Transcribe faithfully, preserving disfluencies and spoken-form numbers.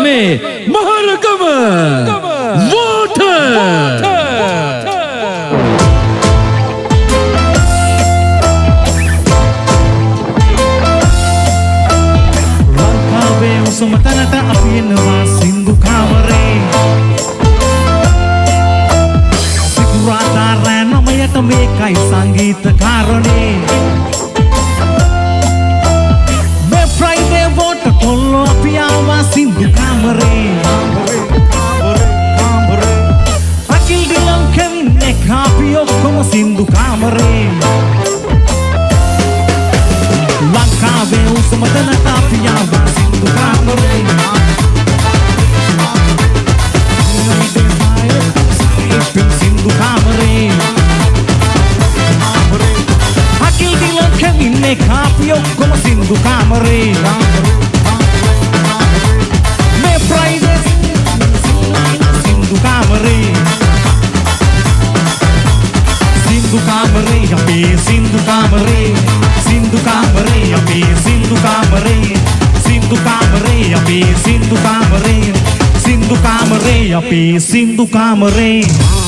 මේ මහරගම water ලංකාවේ උසම තැනට අපි එනවා සින්දු කාමරේ සිකුරාදා රෑ නමයට මේකයි සංගීත කාරණේ මේ ෆ්‍රයිඩේ වෝට කොල්ලෝ අපි ආවා සින්දු කාමරේ කාමරේ අකිල් දිලන් කෙවින් එක අපි ඔක්කොම සින්දු කාමරේ ලංකාවේ උසම තැනට අපි ආවා සින්දු කාමරේ සින්දු කාමරේ අකිල් දිලන් කෙවින් එක අපි ඔක්කොම සින්දු කාමරේ මේ ෆ්‍රයිඩේ සින්දු කාමරේ සින්දු කාමරේ අපේ සින්දු කාමරේ සින්දු කාමරේ අපේ සින්දු කාමරේ සින්දු කාමරේ අපේ සින්දු කාමරේ සින්දු කාමරේ අපේ සින්දු කාමරේ